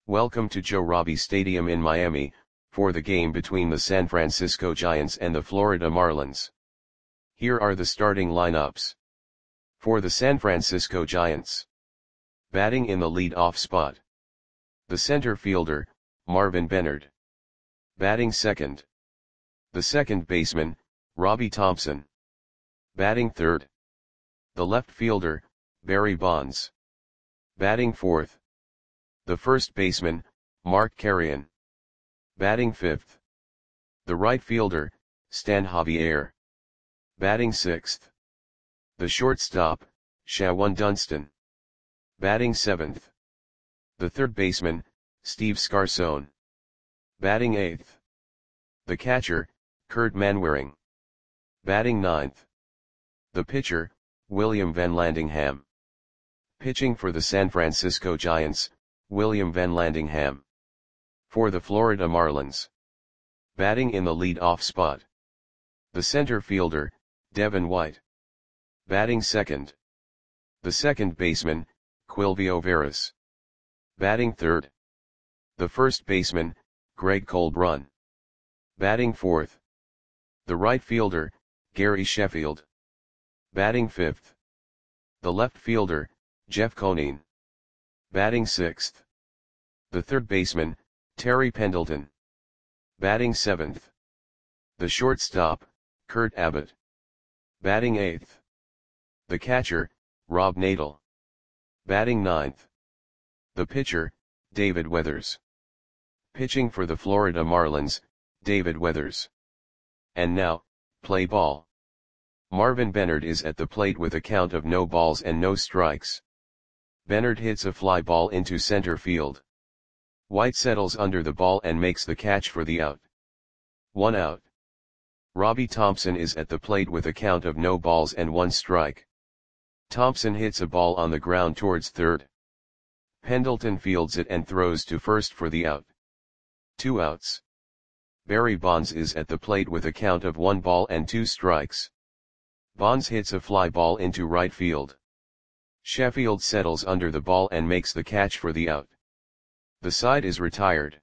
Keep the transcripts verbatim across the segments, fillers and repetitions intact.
Welcome to Joe Robbie Stadium in Miami, for the game between the San Francisco Giants and the Florida Marlins. Here are the starting lineups. For the San Francisco Giants. Batting in the lead-off spot. The center fielder, Marvin Benard. Batting second. The second baseman, Robbie Thompson. Batting third. The left fielder, Barry Bonds. Batting fourth. The first baseman, Mark Carreon. Batting fifth. The right fielder, Stan Javier. Batting sixth. The shortstop, Shawon Dunston. Batting seventh. The third baseman, Steve Scarson. Batting eighth. The catcher, Kurt Manwaring. Batting ninth. The pitcher, William Van Landingham. Pitching for the San Francisco Giants, William Van Landingham. For the Florida Marlins. Batting in the lead-off spot. The center fielder, Devin White. Batting second. The second baseman, Quilvio Veras. Batting third. The first baseman, Greg Colbrun. Batting fourth. The right fielder, Gary Sheffield. Batting fifth. The left fielder, Jeff Conine. Batting sixth. The third baseman, Terry Pendleton. Batting seventh. The shortstop, Kurt Abbott. Batting eighth. The catcher, Rob Nadel. Batting ninth. The pitcher, David Weathers. Pitching for the Florida Marlins, David Weathers. And now, play ball. Marvin Benard is at the plate with a count of no balls and no strikes. Benard hits a fly ball into center field. White settles under the ball and makes the catch for the out. One out. Robbie Thompson is at the plate with a count of no balls and one strike. Thompson hits a ball on the ground towards third. Pendleton fields it and throws to first for the out. Two outs. Barry Bonds is at the plate with a count of one ball and two strikes. Bonds hits a fly ball into right field. Sheffield settles under the ball and makes the catch for the out. The side is retired.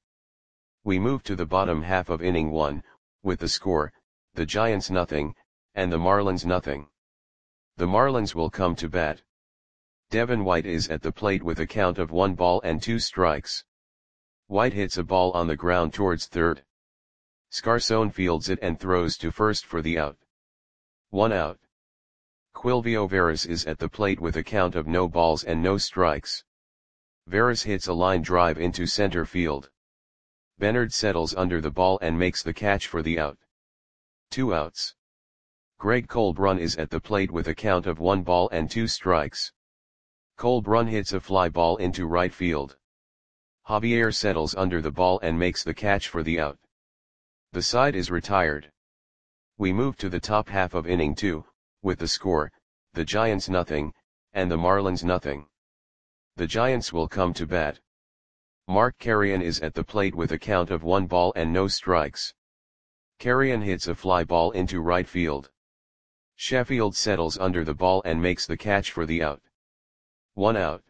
We move to the bottom half of inning one, with the score, the Giants nothing, and the Marlins nothing. The Marlins will come to bat. Devin White is at the plate with a count of one ball and two strikes. White hits a ball on the ground towards third. Scarson fields it and throws to first for the out. One out. Quilvio Veras is at the plate with a count of no balls and no strikes. Veras hits a line drive into center field. Benard settles under the ball and makes the catch for the out. Two outs. Greg Colbrun is at the plate with a count of one ball and two strikes. Colbrun hits a fly ball into right field. Javier settles under the ball and makes the catch for the out. The side is retired. We move to the top half of inning two, with the score, the Giants nothing, and the Marlins nothing. The Giants will come to bat. Mark Carreon is at the plate with a count of one ball and no strikes. Carreon hits a fly ball into right field. Sheffield settles under the ball and makes the catch for the out. One out.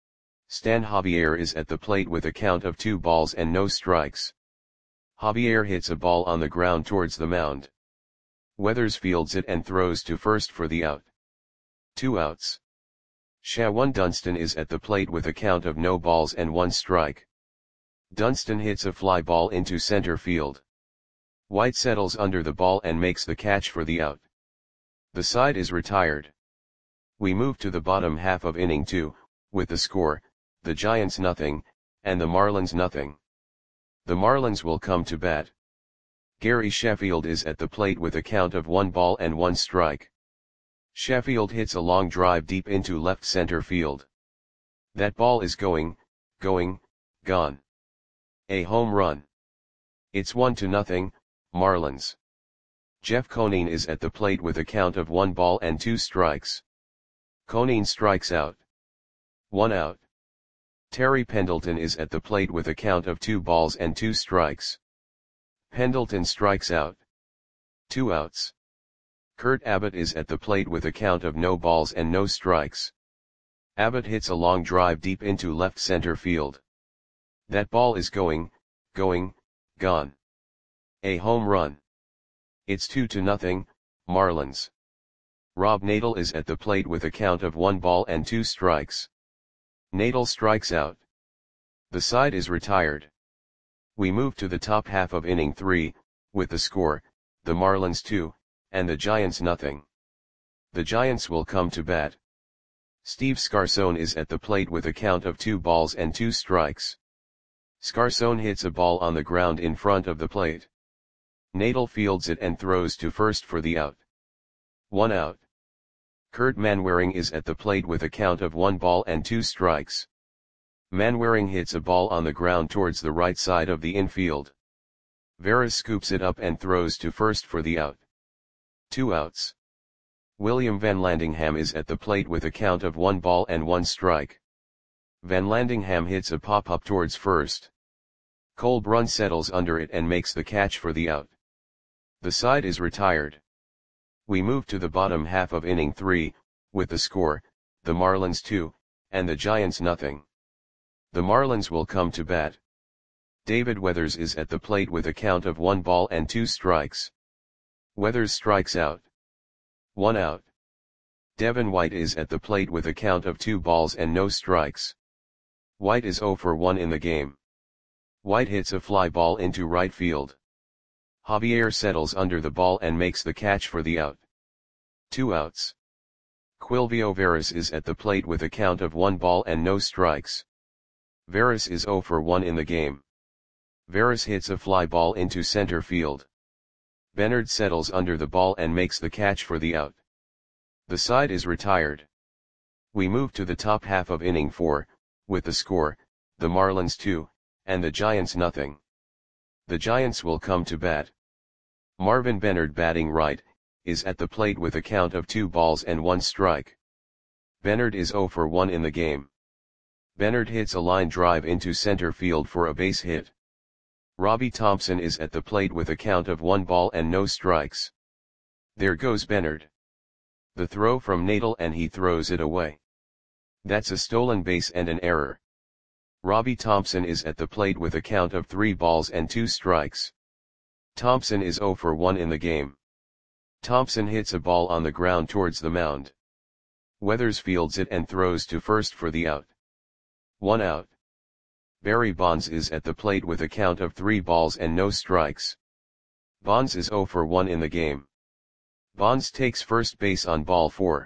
Stan Javier is at the plate with a count of two balls and no strikes. Javier hits a ball on the ground towards the mound. Weathers fields it and throws to first for the out. Two outs. Shawon Dunston is at the plate with a count of no balls and one strike. Dunston hits a fly ball into center field. White settles under the ball and makes the catch for the out. The side is retired. We move to the bottom half of inning two, with the score, the Giants nothing, and the Marlins nothing. The Marlins will come to bat. Gary Sheffield is at the plate with a count of one ball and one strike. Sheffield hits a long drive deep into left center field. That ball is going, going, gone. A home run. It's one to nothing, Marlins. Jeff Conine is at the plate with a count of one ball and two strikes. Conine strikes out. One out. Terry Pendleton is at the plate with a count of two balls and two strikes. Pendleton strikes out. Two outs. Kurt Abbott is at the plate with a count of no balls and no strikes. Abbott hits a long drive deep into left center field. That ball is going, going, gone. A home run. It's two to nothing, Marlins. Rob Nadel is at the plate with a count of one ball and two strikes. Nadel strikes out. The side is retired. We move to the top half of inning three, with the score, the Marlins two, and the Giants nothing. The Giants will come to bat. Steve Scarson is at the plate with a count of two balls and two strikes. Scarson hits a ball on the ground in front of the plate. Nadel fields it and throws to first for the out. One out. Kurt Manwaring is at the plate with a count of one ball and two strikes. Manwaring hits a ball on the ground towards the right side of the infield. Veras scoops it up and throws to first for the out. Two outs. William Van Landingham is at the plate with a count of one ball and one strike. Van Landingham hits a pop-up towards first. Cole Brun settles under it and makes the catch for the out. The side is retired. We move to the bottom half of inning three, with the score, the Marlins two, and the Giants nothing. The Marlins will come to bat. David Weathers is at the plate with a count of one ball and two strikes. Weathers strikes out. One out. Devin White is at the plate with a count of two balls and no strikes. White is zero for one in the game. White hits a fly ball into right field. Javier settles under the ball and makes the catch for the out. Two outs. Quilvio Veras is at the plate with a count of one ball and no strikes. Veras is zero for one in the game. Veras hits a fly ball into center field. Bernard settles under the ball and makes the catch for the out. The side is retired. We move to the top half of inning four, with the score, the Marlins two, and the Giants nothing. The Giants will come to bat. Marvin Bernard, batting right, is at the plate with a count of two balls and one strike. Bernard is zero for one in the game. Bernard hits a line drive into center field for a base hit. Robbie Thompson is at the plate with a count of one ball and no strikes. There goes Bernard. The throw from Nadel and he throws it away. That's a stolen base and an error. Robbie Thompson is at the plate with a count of three balls and two strikes. Thompson is zero for one in the game. Thompson hits a ball on the ground towards the mound. Weathers fields it and throws to first for the out. One out. Barry Bonds is at the plate with a count of three balls and no strikes. Bonds is zero for one in the game. Bonds takes first base on ball four.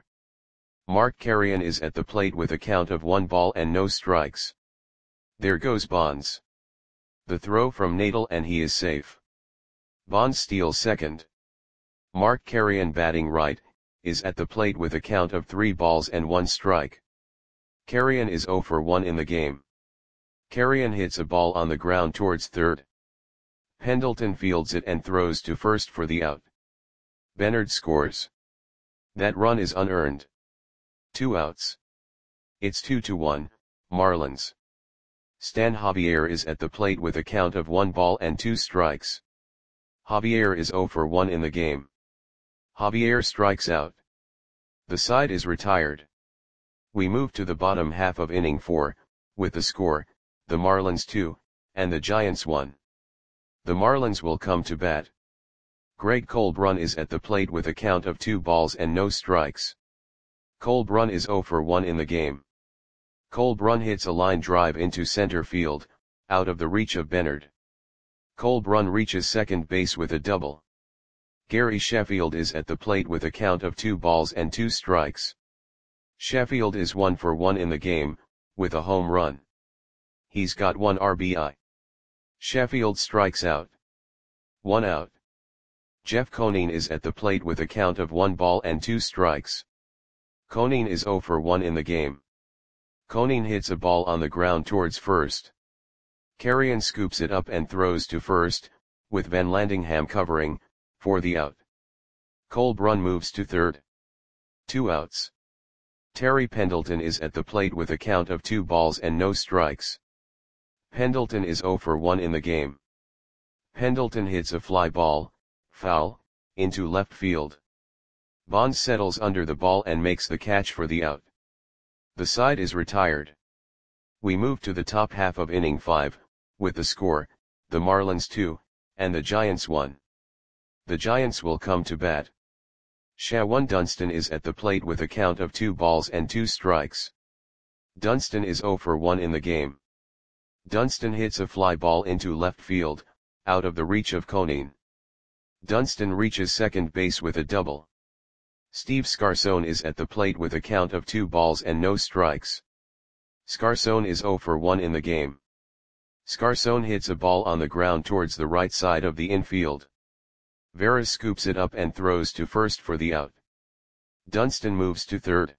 Mark Carrion is at the plate with a count of one ball and no strikes. There goes Bonds. The throw from Nadel and he is safe. Bonds steals second. Mark Carrion, batting right, is at the plate with a count of three balls and one strike. Carrion is zero for one in the game. Carrion hits a ball on the ground towards third. Pendleton fields it and throws to first for the out. Bernard scores. That run is unearned. Two outs. It's two to one, Marlins. Stan Javier is at the plate with a count of one ball and two strikes. Javier is zero for one in the game. Javier strikes out. The side is retired. We move to the bottom half of inning four, with the score, the Marlins two, and the Giants one. The Marlins will come to bat. Greg Colbrun is at the plate with a count of two balls and no strikes. Colbrun is zero for one in the game. Colbrun hits a line drive into center field, out of the reach of Bernard. Colbrun reaches second base with a double. Gary Sheffield is at the plate with a count of two balls and two strikes. Sheffield is one for one in the game, with a home run. He's got one R B I. Sheffield strikes out. One out. Jeff Conine is at the plate with a count of one ball and two strikes. Conine is zero for one in the game. Conine hits a ball on the ground towards first. Carrion scoops it up and throws to first, with Van Landingham covering, for the out. Colbrun moves to third. Two outs. Terry Pendleton is at the plate with a count of two balls and no strikes. Pendleton is zero for one in the game. Pendleton hits a fly ball, foul, into left field. Bonds settles under the ball and makes the catch for the out. The side is retired. We move to the top half of inning five, with the score, the Marlins two, and the Giants one. The Giants will come to bat. Shawan Dunston is at the plate with a count of two balls and two strikes. Dunston is zero for one in the game. Dunston hits a fly ball into left field, out of the reach of Conine. Dunston reaches second base with a double. Steve Scarcone is at the plate with a count of two balls and no strikes. Scarcone is zero for one in the game. Scarcone hits a ball on the ground towards the right side of the infield. Veras scoops it up and throws to first for the out. Dunston moves to third.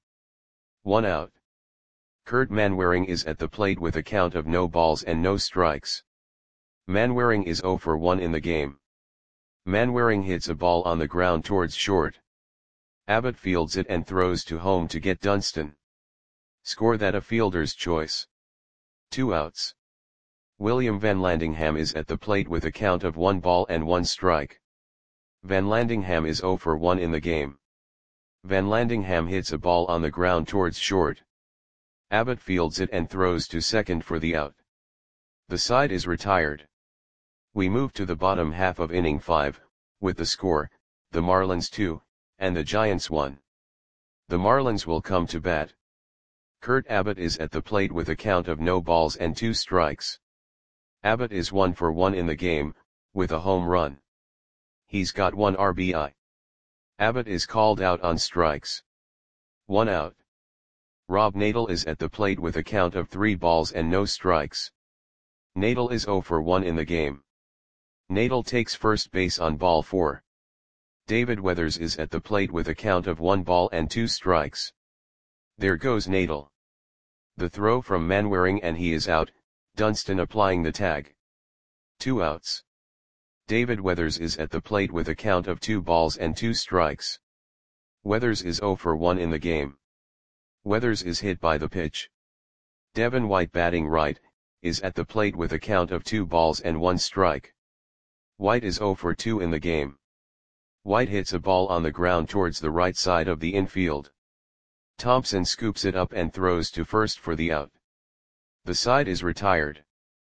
One out. Kurt Manwaring is at the plate with a count of no balls and no strikes. Manwaring is zero for one in the game. Manwaring hits a ball on the ground towards short. Abbott fields it and throws to home to get Dunston. Score that a fielder's choice. Two outs. William Van Landingham is at the plate with a count of one ball and one strike. Van Landingham is zero for one in the game. Van Landingham hits a ball on the ground towards short. Abbott fields it and throws to second for the out. The side is retired. We move to the bottom half of inning five, with the score, the Marlins two, and the Giants one. The Marlins will come to bat. Kurt Abbott is at the plate with a count of no balls and two strikes. Abbott is one for one in the game, with a home run. He's got one R B I. Abbott is called out on strikes. One out. Rob Nadel is at the plate with a count of three balls and no strikes. Nadel is zero for one in the game. Nadel takes first base on ball four. David Weathers is at the plate with a count of one ball and two strikes. There goes Nadel. The throw from Manwaring and he is out, Dunston applying the tag. Two outs. David Weathers is at the plate with a count of two balls and two strikes. Weathers is zero for one in the game. Weathers is hit by the pitch. Devin White, batting right, is at the plate with a count of two balls and one strike. White is zero for two in the game. White hits a ball on the ground towards the right side of the infield. Thompson scoops it up and throws to first for the out. The side is retired.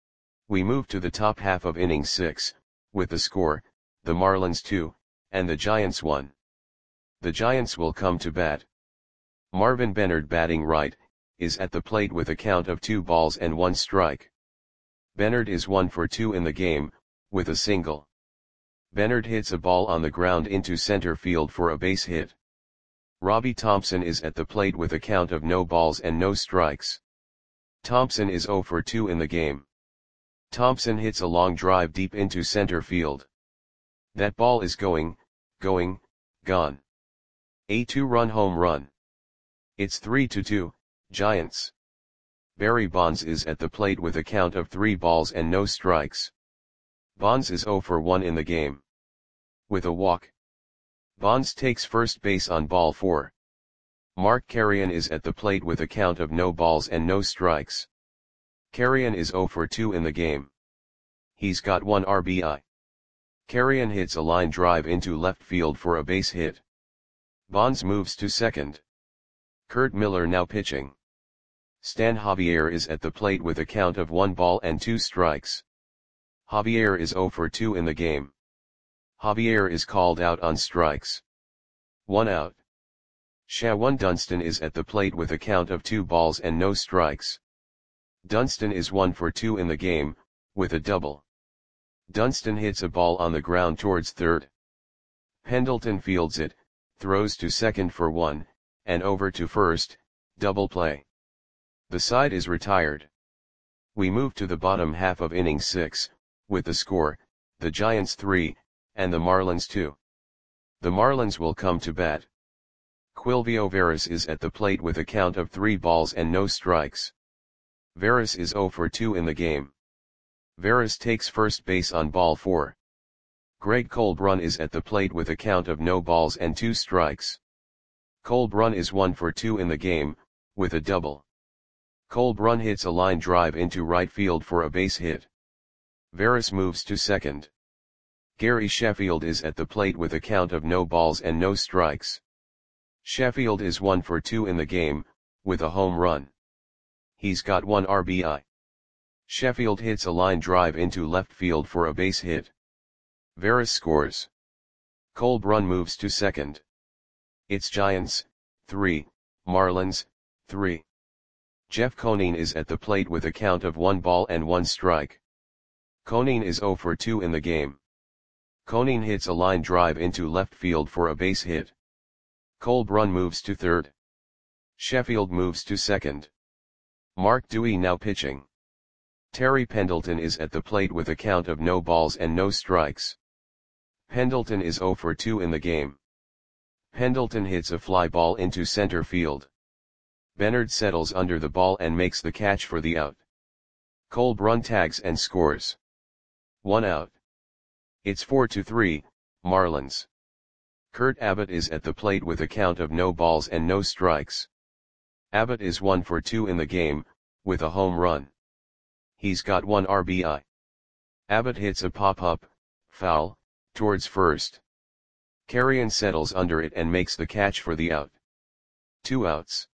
We move to the top half of inning six, with the score, the Marlins two, and the Giants one. The Giants will come to bat. Marvin Bennard, batting right, is at the plate with a count of two balls and one strike. Bennard is one for two in the game, with a single. Bennard hits a ball on the ground into center field for a base hit. Robbie Thompson is at the plate with a count of no balls and no strikes. Thompson is zero for two in the game. Thompson hits a long drive deep into center field. That ball is going, going, gone. A two-run home run. It's three to two, Giants. Barry Bonds is at the plate with a count of three balls and no strikes. Bonds is zero for one in the game. With a walk. Bonds takes first base on ball four. Mark Carrion is at the plate with a count of no balls and no strikes. Carrion is zero for two in the game. He's got one R B I. Carrion hits a line drive into left field for a base hit. Bonds moves to second. Kurt Miller now pitching. Stan Javier is at the plate with a count of one ball and two strikes. Javier is zero for two in the game. Javier is called out on strikes. One out. Shawan Dunston is at the plate with a count of two balls and no strikes. Dunston is one for two in the game, with a double. Dunston hits a ball on the ground towards third. Pendleton fields it, throws to second for one, and over to first, double play. The side is retired. We move to the bottom half of inning six, with the score, the Giants three, and the Marlins two. The Marlins will come to bat. Quilvio Veras is at the plate with a count of three balls and no strikes. Veras is zero for two in the game. Veras takes first base on ball four. Greg Colbrun is at the plate with a count of no balls and two strikes. Colbrun is one for two in the game, with a double. Colbrun hits a line drive into right field for a base hit. Veras moves to second. Gary Sheffield is at the plate with a count of no balls and no strikes. Sheffield is one for two in the game, with a home run. He's got one R B I. Sheffield hits a line drive into left field for a base hit. Veras scores. Cole Brun moves to second. It's Giants, three, Marlins, three. Jeff Conine is at the plate with a count of one ball and one strike. Conine is zero for two in the game. Conine hits a line drive into left field for a base hit. Cole Brun moves to third. Sheffield moves to second. Mark Dewey now pitching. Terry Pendleton is at the plate with a count of no balls and no strikes. Pendleton is zero for two in the game. Pendleton hits a fly ball into center field. Bernard settles under the ball and makes the catch for the out. Cole Brun tags and scores. One out. It's four to three, Marlins. Kurt Abbott is at the plate with a count of no balls and no strikes. Abbott is one for two in the game, with a home run. He's got one R B I. Abbott hits a pop-up, foul, towards first. Carrion settles under it and makes the catch for the out. Two outs.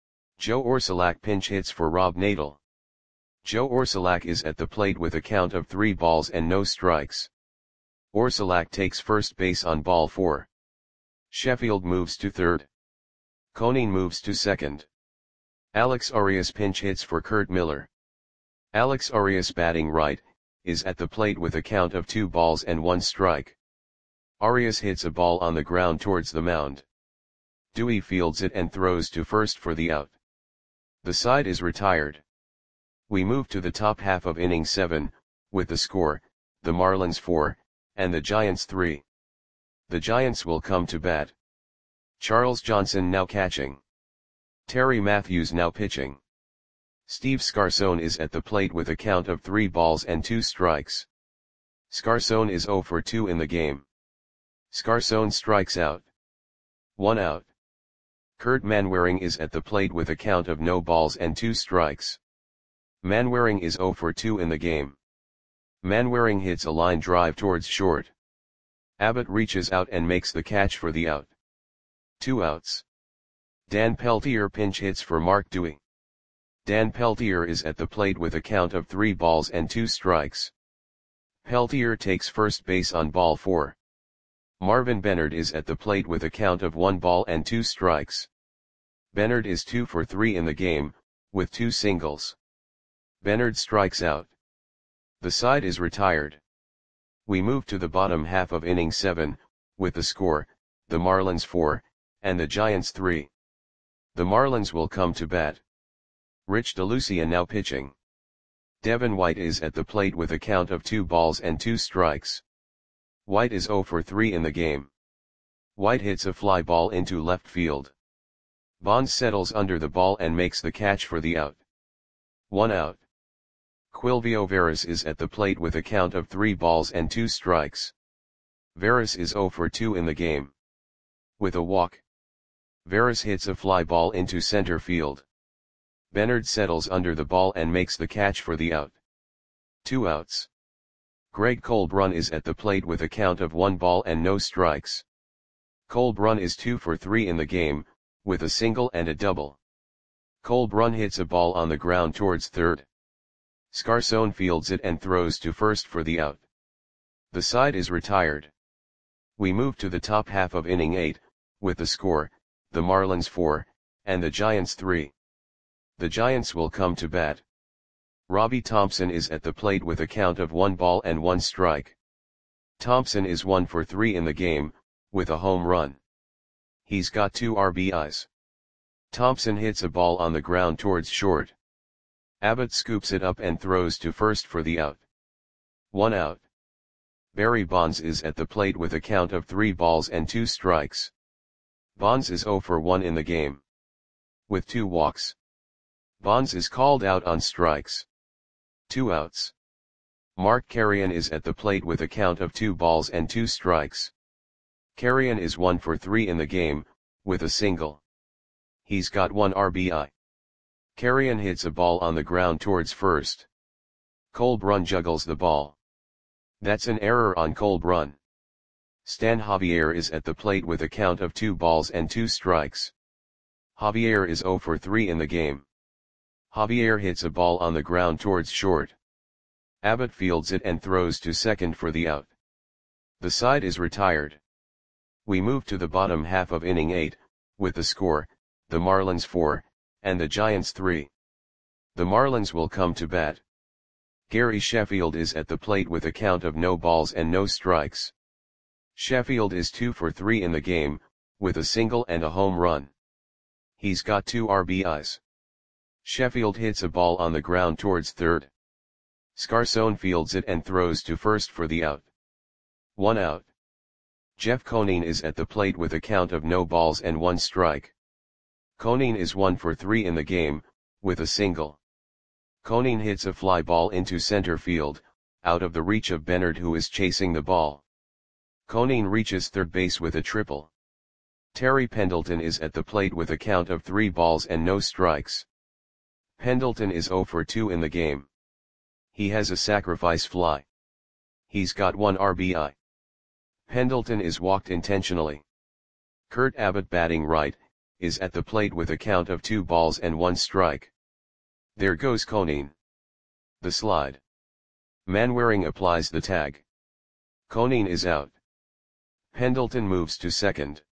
Joe Orsulak pinch hits for Rob Nadel. Joe Orsulak is at the plate with a count of three balls and no strikes. Orsulak takes first base on ball four. Sheffield moves to third. Conine moves to second. Alex Arias pinch hits for Kurt Miller. Alex Arias, batting right, is at the plate with a count of two balls and one strike. Arias hits a ball on the ground towards the mound. Dewey fields it and throws to first for the out. The side is retired. We move to the top half of inning seven, with the score, the Marlins four, and the Giants three. The Giants will come to bat. Charles Johnson now catching. Terry Matthews now pitching. Steve Scarson is at the plate with a count of three balls and two strikes. Scarson is zero for two in the game. Scarson strikes out. One out. Kurt Manwaring is at the plate with a count of no balls and two strikes. Manwaring is zero for two in the game. Manwaring hits a line drive towards short. Abbott reaches out and makes the catch for the out. Two outs. Dan Peltier pinch hits for Mark Dewey. Dan Peltier is at the plate with a count of three balls and two strikes. Peltier takes first base on ball four. Marvin Bernard is at the plate with a count of one ball and two strikes. Bernard is two for three in the game, with two singles. Bernard strikes out. The side is retired. We move to the bottom half of inning seven, with the score, the Marlins four, and the Giants three. The Marlins will come to bat. Rich DeLucia now pitching. Devin White is at the plate with a count of two balls and two strikes. White is zero for three in the game. White hits a fly ball into left field. Bonds settles under the ball and makes the catch for the out. One out. Quilvio Veras is at the plate with a count of three balls and two strikes. Veras is zero for two in the game. With a walk. Veras hits a fly ball into center field. Bernard settles under the ball and makes the catch for the out. Two outs. Greg Cole Brun is at the plate with a count of one ball and no strikes. Cole Brun is two for three in the game, with a single and a double. Cole Brun hits a ball on the ground towards third. Scarson fields it and throws to first for the out. The side is retired. We move to the top half of inning eight, with the score, the Marlins four, and the Giants three. The Giants will come to bat. Robbie Thompson is at the plate with a count of one ball and one strike. Thompson is one for three in the game, with a home run. He's got two R B Is. Thompson hits a ball on the ground towards short. Abbott scoops it up and throws to first for the out. One out. Barry Bonds is at the plate with a count of three balls and two strikes. Bonds is zero for one in the game. With two walks. Bonds is called out on strikes. Two outs. Mark Carrion is at the plate with a count of two balls and two strikes. Carrion is one for three in the game, with a single. He's got one R B I. Carrion hits a ball on the ground towards first. Cole Brun juggles the ball. That's an error on Cole Brun. Stan Javier is at the plate with a count of two balls and two strikes. Javier is zero for three in the game. Javier hits a ball on the ground towards short. Abbott fields it and throws to second for the out. The side is retired. We move to the bottom half of inning eight, with the score, the Marlins four, and the Giants three. The Marlins will come to bat. Gary Sheffield is at the plate with a count of no balls and no strikes. Sheffield is two for three in the game, with a single and a home run. He's got two R B Is. Sheffield hits a ball on the ground towards third. Scarson fields it and throws to first for the out. One out. Jeff Conine is at the plate with a count of no balls and one strike. Conine is one for three in the game, with a single. Conine hits a fly ball into center field, out of the reach of Bennard, who is chasing the ball. Conine reaches third base with a triple. Terry Pendleton is at the plate with a count of three balls and no strikes. Pendleton is zero for two in the game. He has a sacrifice fly. He's got one R B I. Pendleton is walked intentionally. Kurt Abbott, batting right, is at the plate with a count of two balls and one strike. There goes Conine. The slide. Manwaring applies the tag. Conine is out. Pendleton moves to second.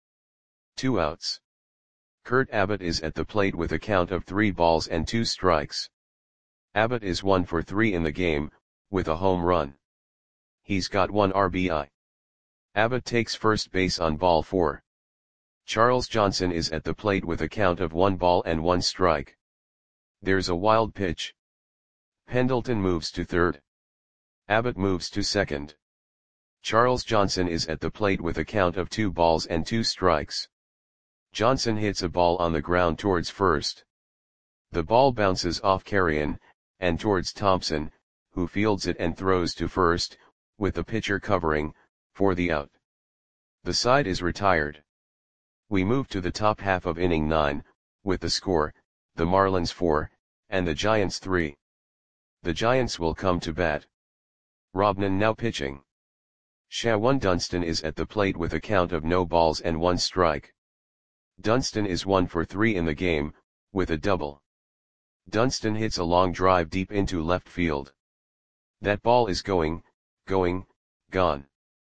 Two outs. Kurt Abbott is at the plate with a count of three balls and two strikes. Abbott is one for three in the game, with a home run. He's got one R B I. Abbott takes first base on ball four. Charles Johnson is at the plate with a count of one ball and one strike. There's a wild pitch. Pendleton moves to third. Abbott moves to second. Charles Johnson is at the plate with a count of two balls and two strikes. Johnson hits a ball on the ground towards first. The ball bounces off Carrion, and towards Thompson, who fields it and throws to first, with the pitcher covering, for the out. The side is retired. We move to the top half of inning nine, with the score, the Marlins four, and the Giants three. The Giants will come to bat. Robnan now pitching. Shawan Dunston is at the plate with a count of no balls and one strike. Dunston is one for three in the game, with a double. Dunston hits a long drive deep into left field. That ball is going, going, gone.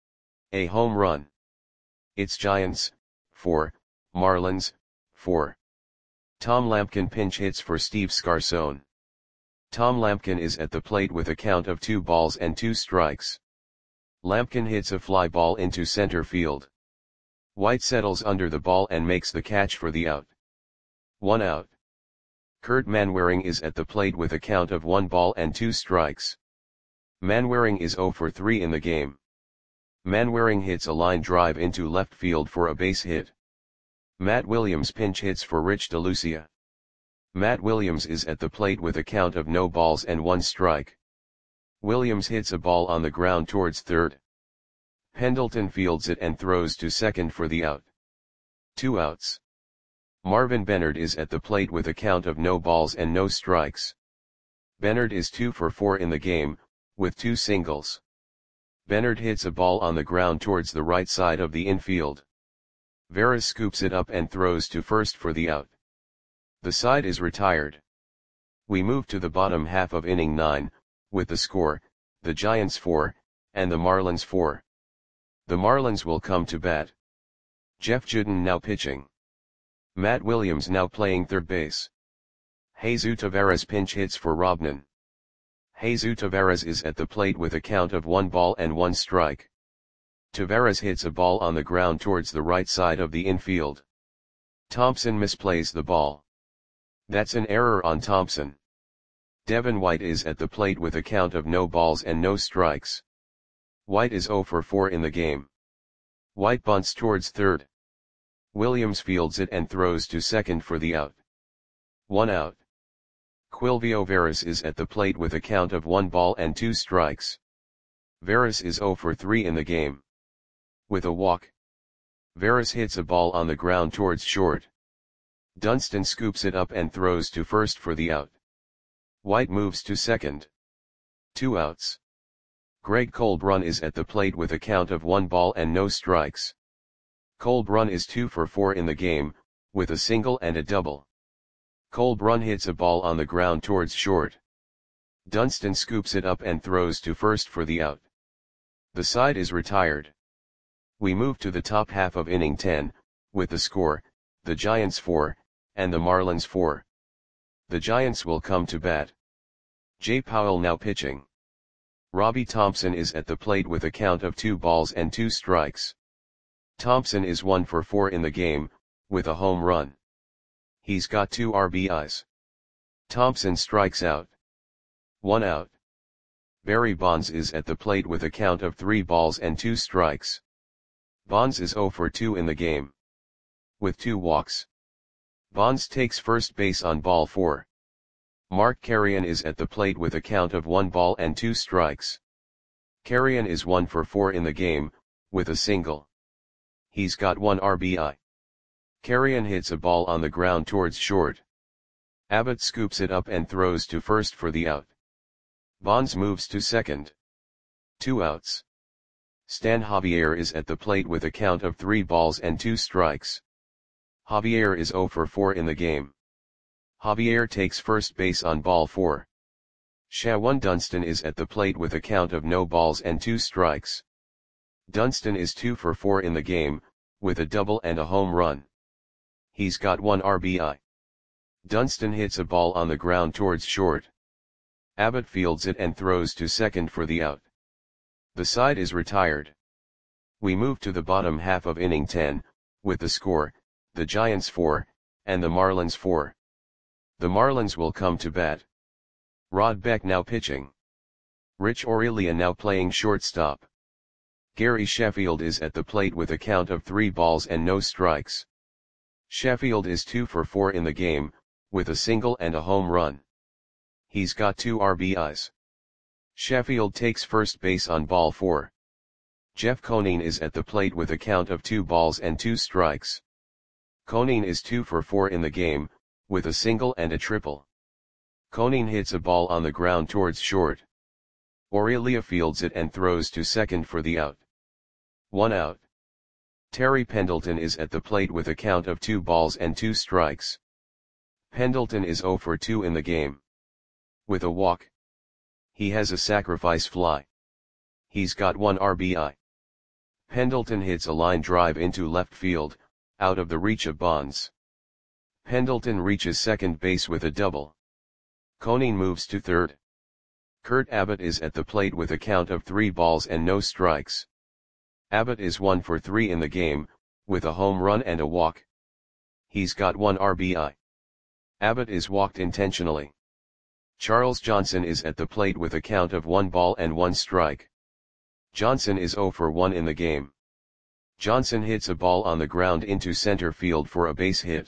A home run. It's Giants, four, Marlins, four. Tom Lampkin pinch hits for Steve Scarson. Tom Lampkin is at the plate with a count of two balls and two strikes. Lampkin hits a fly ball into center field. White settles under the ball and makes the catch for the out. One out. Kurt Manwaring is at the plate with a count of one ball and two strikes. Manwaring is zero for three in the game. Manwaring hits a line drive into left field for a base hit. Matt Williams pinch hits for Rich DeLucia. Matt Williams is at the plate with a count of no balls and one strike. Williams hits a ball on the ground towards third. Pendleton fields it and throws to second for the out. Two outs. Marvin Bennard is at the plate with a count of no balls and no strikes. Bennard is two for four in the game, with two singles. Bennard hits a ball on the ground towards the right side of the infield. Veras scoops it up and throws to first for the out. The side is retired. We move to the bottom half of inning nine, with the score, the Giants four, and the Marlins four. The Marlins will come to bat. Jeff Juden now pitching. Matt Williams now playing third base. Jesus Taveras pinch hits for Robnan. Jesus Taveras is at the plate with a count of one ball and one strike. Taveras hits a ball on the ground towards the right side of the infield. Thompson misplays the ball. That's an error on Thompson. Devin White is at the plate with a count of no balls and no strikes. White is zero for four in the game. White bunts towards third. Williams fields it and throws to second for the out. One out. Quilvio Veras is at the plate with a count of one ball and two strikes. Veras is zero for three in the game. With a walk. Veras hits a ball on the ground towards short. Dunston scoops it up and throws to first for the out. White moves to second. Two outs. Greg Colbrun is at the plate with a count of one ball and no strikes. Colbrun is two for four in the game, with a single and a double. Colbrun hits a ball on the ground towards short. Dunston scoops it up and throws to first for the out. The side is retired. We move to the top half of inning ten, with the score, the Giants four, and the Marlins four. The Giants will come to bat. Jay Powell now pitching. Robbie Thompson is at the plate with a count of two balls and two strikes. Thompson is one for four in the game, with a home run. He's got two R B Is. Thompson strikes out. One out. Barry Bonds is at the plate with a count of three balls and two strikes. Bonds is zero for two in the game, with two walks. Bonds takes first base on ball four. Mark Carrion is at the plate with a count of one ball and two strikes. Carrion is one for four in the game, with a single. He's got one R B I. Carrion hits a ball on the ground towards short. Abbott scoops it up and throws to first for the out. Bonds moves to second. Two outs. Stan Javier is at the plate with a count of three balls and two strikes. Javier is zero for four in the game. Javier takes first base on ball four. Shawan Dunston is at the plate with a count of no balls and two strikes. Dunston is two for four in the game, with a double and a home run. He's got one R B I. Dunston hits a ball on the ground towards short. Abbott fields it and throws to second for the out. The side is retired. We move to the bottom half of inning ten, with the score, the Giants four, and the Marlins four. The Marlins will come to bat. Rod Beck now pitching. Rich Aurelia now playing shortstop. Gary Sheffield is at the plate with a count of three balls and no strikes. Sheffield is two for four in the game, with a single and a home run. He's got two R B Is. Sheffield takes first base on ball four. Jeff Conine is at the plate with a count of two balls and two strikes. Conine is two for four in the game, with a single and a triple. Conine hits a ball on the ground towards short. Aurelia fields it and throws to second for the out. One out. Terry Pendleton is at the plate with a count of two balls and two strikes. Pendleton is zero for two in the game, with a walk. He has a sacrifice fly. He's got one R B I. Pendleton hits a line drive into left field, out of the reach of Bonds. Pendleton reaches second base with a double. Conine moves to third. Kurt Abbott is at the plate with a count of three balls and no strikes. Abbott is one for three in the game, with a home run and a walk. He's got one R B I. Abbott is walked intentionally. Charles Johnson is at the plate with a count of one ball and one strike. Johnson is zero for one in the game. Johnson hits a ball on the ground into center field for a base hit.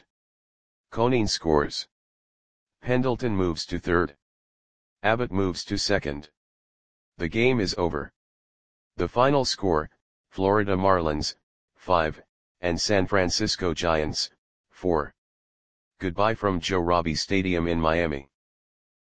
Conine scores. Pendleton moves to third. Abbott moves to second. The game is over. The final score, Florida Marlins, five, and San Francisco Giants, four. Goodbye from Joe Robbie Stadium in Miami.